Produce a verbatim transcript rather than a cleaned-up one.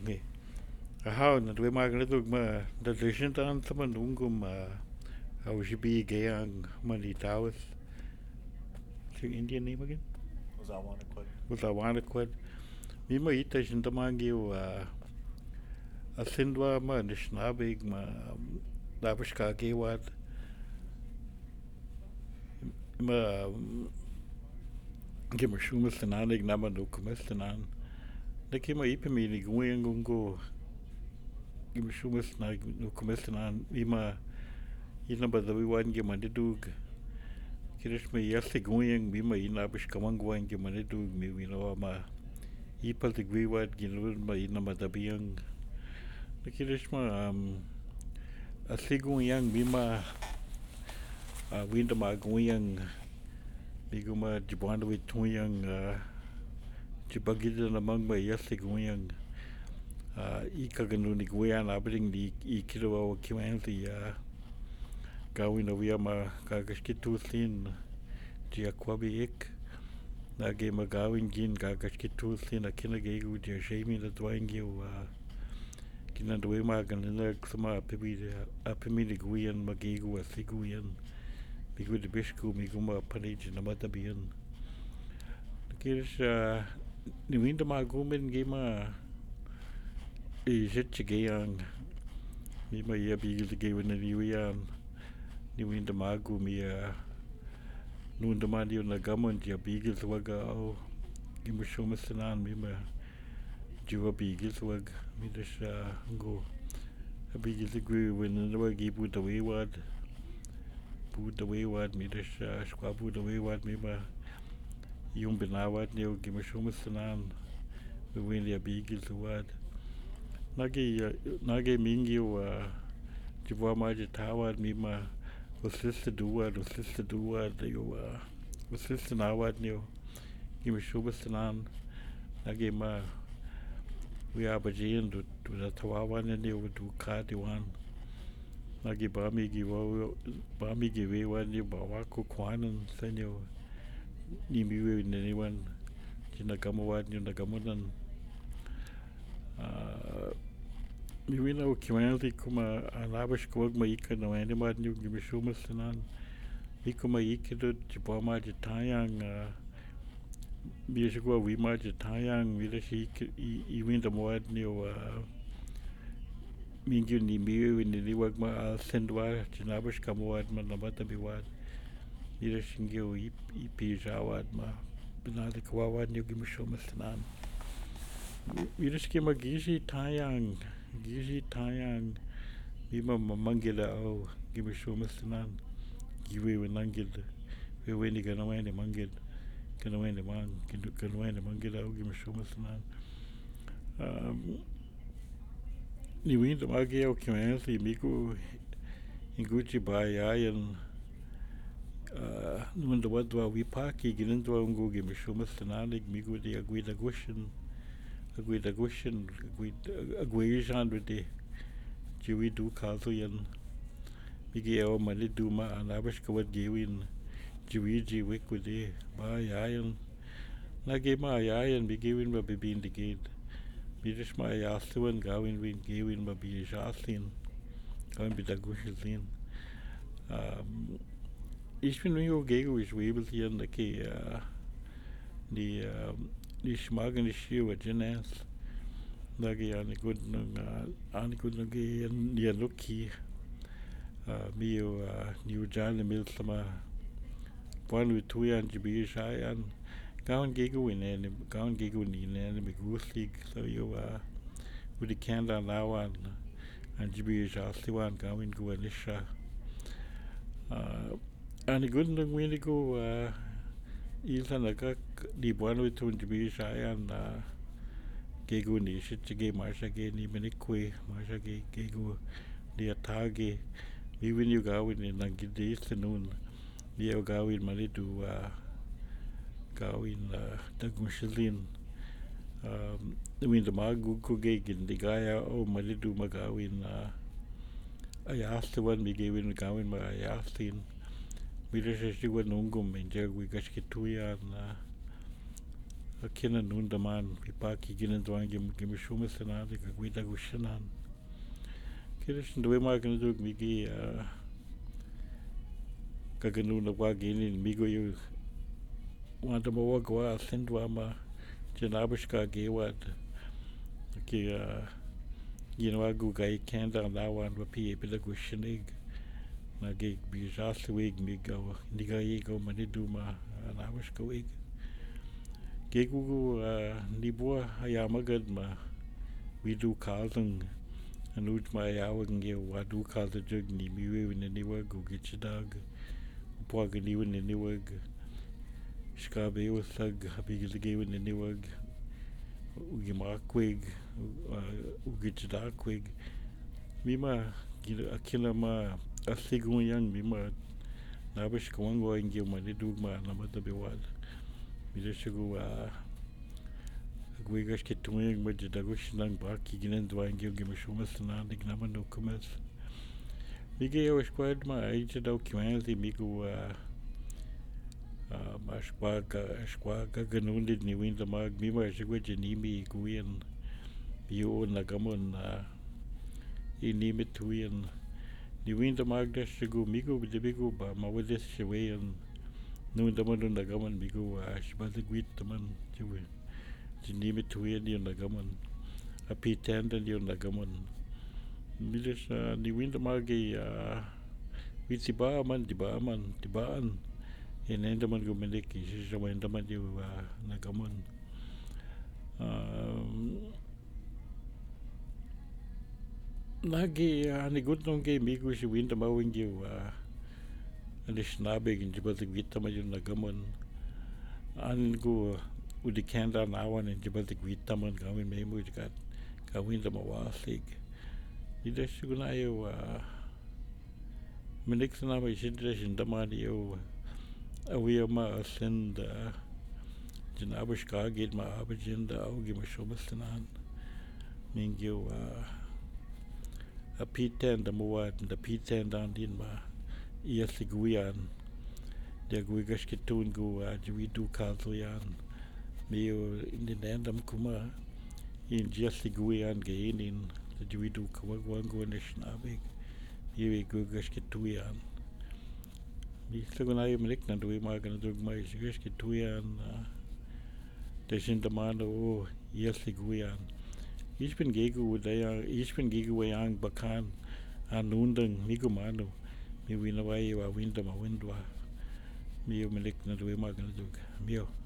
me. Aha, na dwe magnetug ma da deshintan sama nungum uh, how should be gayang money towers. What's your Indian name again? Uzawanaquid. Uzawanaquid. Mi ma ita shintamangi uh, a sindwa ma nishnabig ma labishka gewad ma gimmer shumastanan nama no kumistanan. Naki ma ipa mi ni gwengungo gimmer shumastanan no kumistanan ima ina ba dawi wan gimmer didug. Kirish me yasi gwen mi ma ina bish kamangwan gimmer didug mi wino ma ipal the gwiwad ginlun ma ina ma dabiyang. Kirish ma um a sigun yang bima uh, winda ma guyang biguma jibanda with tuyang uh, jibagida na mang ma yasi guyang uh, ika ganu ni guyan abring di ikiro wa kiwanti uh, gawin awia ma kagaskitu sin ji akwabi ik na ge ma gawin gin kagaskitu sin a kinagegu ji shemi na dwangi wa kina dwe ma ganina kusama apibi apimi de guyan magigu asiguyan bigu de bishku miguma panij na matabiyan kirish ni winda ma gumen gema e jetje geyang mi ma ya bigil de gewen ni wiyan ni winda ma gumi ya nunda ma dio na gamon ya bigil waga au gimu shumasanan mi ma jiwa bigil wag mi desha go bigil de gwe when the wagi bu the wayward bu the wayward mi desha shkwa bu the wayward mi ma yung binawad niyo gimu shumasanan mi win ya bigil wad nagi nagi mingi wa jiwa ma jitawad mi ma usista duwad usista duwad yo usista nawad niyo gimu shumasanan nagi ma we are bajian do the tawawan and you do kadi one nagi bami giwa bami giwe one you bawako kwan and sen you ni miwe in anyone jinagamuwan you nagamunan uh miwina ukiwanti kuma alabash kwag maika na wani mad you gimishumasanan ikuma ikido jibama jitayang uh Bishwa we might tayang with a shik even the more new mingu ni miu in the work ma sendwa chinabush kamwad manamata biwad mira shingu ipi jawad ma binadi kwawad new gimishomastanan mira skima gishi tayang gishi tayang bima mangila o gimishomastanan giwe wenangil we weni ganawani mangil Kana wende man, kana wende man gila ugi mishumasanan. Um, ni winda magi au kimansi miku inguchi bayayan uh, nunda wadwa wipaki ginindwa ungugi mishumasanan miku di agwida gushin agwida gushin agwijan widi jiwi du kazu yan migi ewa mali duma anabash kawad giwin Jiwiji wikwidi ba yayan nagi ma yayan bi gewin ba bibin de gid bidish ma yasuan gawin win gewin ba bi jaslin gawin bi dagushilin um ich bin nur gego ich webel hier naki die die schmagen die schiwa jenes nagi ani good nung ani good nagi ni lucky mio new jale mil sama One with two and to be shy and gown giggle in any gown giggle in any goose league, so you uh with the candle now and and to be just one going go and isha. Uh, and the good thing when you go uh, is an a the one with two to be shy and uh, giggle in the shit to get Marsha again, even a quay, Marsha giggle the atage, even you go in and get the afternoon. Dia gawin mali du uh, gawin uh, dagushilin um win the magu ko gagin the gaya o mali du magawin uh, I asked the one me gawin gawin ma I asked in we just wan ungum in jag we gash kituya na a kina nunda man vi paki gina dwan gim gim shuma sana de ka guida gushanan kirish ndwe ma gana dug migi ka ganu na wa gini migo yu wanda ma wa gwa sendwa ma janabashka gewad ki gina wa gu gai kenda na wan wa pi epida gushanig na ge bi jasli weg migo niga yego manidu ma nabashka weg Gegugu nibua ayamagad ma widu kaltung anuj ma ayawag nge wadu kalta jug ni miwe wina niwag ugichidag upwaga ni wina niwag shkabe usag habigilage wina niwag ugimakwig ugichidakwig mima akila ma asigun yang mima nabash kawangwa nge manidu ma namata bewad Midashagu Gwigash Ketuing Majadagush Nang Baki Ginen Dwangil Gimashumas and the Gnamanukumas. Migi was quite my age documentary Migu Mashwaga Ashwaga Ganundid New in the Mag Mima Shigujanimi Guian Bio Nagamun Inimituian New in the Magdash Shigu Migu with the Bigu Mawadis Shawayan. Noon the man on the gammon bigo ash, but the gweet the man, you name it to any on the gammon, a pit and on the gammon. Midas, the winter margi, with the barman, the barman, the barn, and Enderman Gomeliki, she's a Enderman you Nagamon. Nagi, and a good long game, big wish winter mowing you. And the snabig in Jibaltic Vitamin Nagaman and go with the candle now and in Jibaltic Vitamin going maybe which got Gawin the Mawasig. Did I should I Minixana by Shidresh in Damadio away of my send Janabushka get my abajin the Augi Mashobastanan. Mingu a P ten the Muad and the P ten down in my. Yes, the Guian. The Guigash Kitun go, Juidu Kaltoyan. Meo in the Nandam Kuma in just the Guian gain in the Juidu Kawago and the Schnabig. Here Guigash Kituyan. Mister Gunay Malikna do we mark and do my Gash Kituyan. The Shintamano, yes, the Guian. Each been Gigu, they are each been Giguayang Bakan and Nundang Migumano. Mi wina wai wa winda ma windwa. Mio melik na duwe magana dug. Mio.